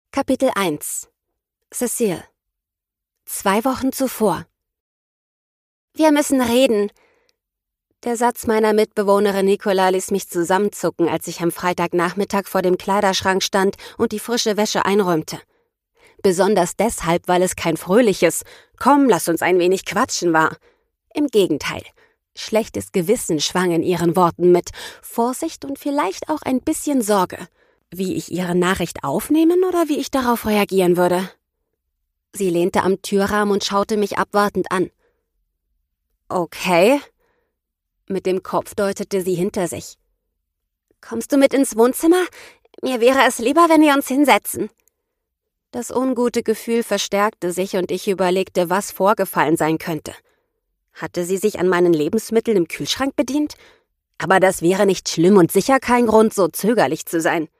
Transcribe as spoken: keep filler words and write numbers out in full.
Kapitel eins. Cecile. Zwei Wochen zuvor. Wir müssen reden. Der Satz meiner Mitbewohnerin Nicola ließ mich zusammenzucken, als ich am Freitagnachmittag vor dem Kleiderschrank stand und die frische Wäsche einräumte. Besonders deshalb, weil es kein fröhliches „Komm, lass uns ein wenig quatschen" war. Im Gegenteil. Schlechtes Gewissen schwang in ihren Worten mit, Vorsicht und vielleicht auch ein bisschen Sorge. Wie ich ihre Nachricht aufnehmen oder wie ich darauf reagieren würde. Sie lehnte am Türrahmen und schaute mich abwartend an. Okay. Mit dem Kopf deutete sie hinter sich. Kommst du mit ins Wohnzimmer? Mir wäre es lieber, wenn wir uns hinsetzen. Das ungute Gefühl verstärkte sich und ich überlegte, was vorgefallen sein könnte. Hatte sie sich an meinen Lebensmitteln im Kühlschrank bedient? Aber das wäre nicht schlimm und sicher kein Grund, so zögerlich zu sein.